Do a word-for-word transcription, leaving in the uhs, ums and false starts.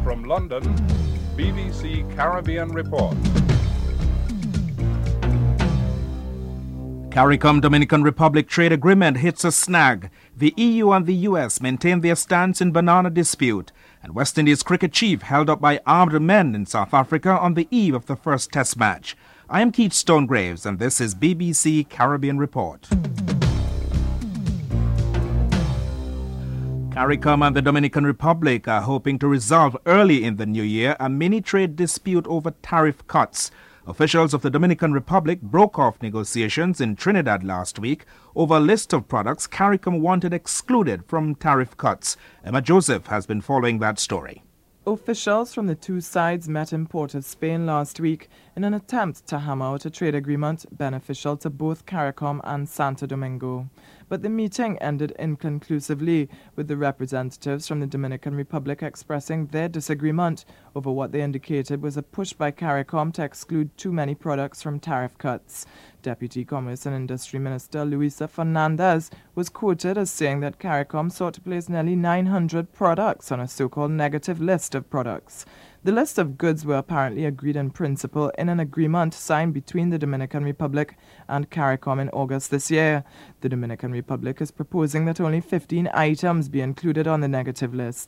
From London, B B C Caribbean Report. CARICOM Dominican Republic trade agreement hits a snag. The E U and the U S maintain their stance in banana dispute. And West Indies cricket chief held up by armed men in South Africa on the eve of the first test match. I am Keith Stonegraves and this is B B C Caribbean Report. CARICOM and the Dominican Republic are hoping to resolve early in the new year a mini-trade dispute over tariff cuts. Officials of the Dominican Republic broke off negotiations in Trinidad last week over a list of products CARICOM wanted excluded from tariff cuts. Emma Joseph has been following that story. Officials from the two sides met in Port of Spain last week in an attempt to hammer out a trade agreement beneficial to both CARICOM and Santo Domingo. But the meeting ended inconclusively, with the representatives from the Dominican Republic expressing their disagreement over what they indicated was a push by CARICOM to exclude too many products from tariff cuts. Deputy Commerce and Industry Minister Luisa Fernandez was quoted as saying that CARICOM sought to place nearly nine hundred products on a so-called negative list of products. The list of goods were apparently agreed in principle in an agreement signed between the Dominican Republic and CARICOM in August this year. The Dominican Republic is proposing that only fifteen items be included on the negative list.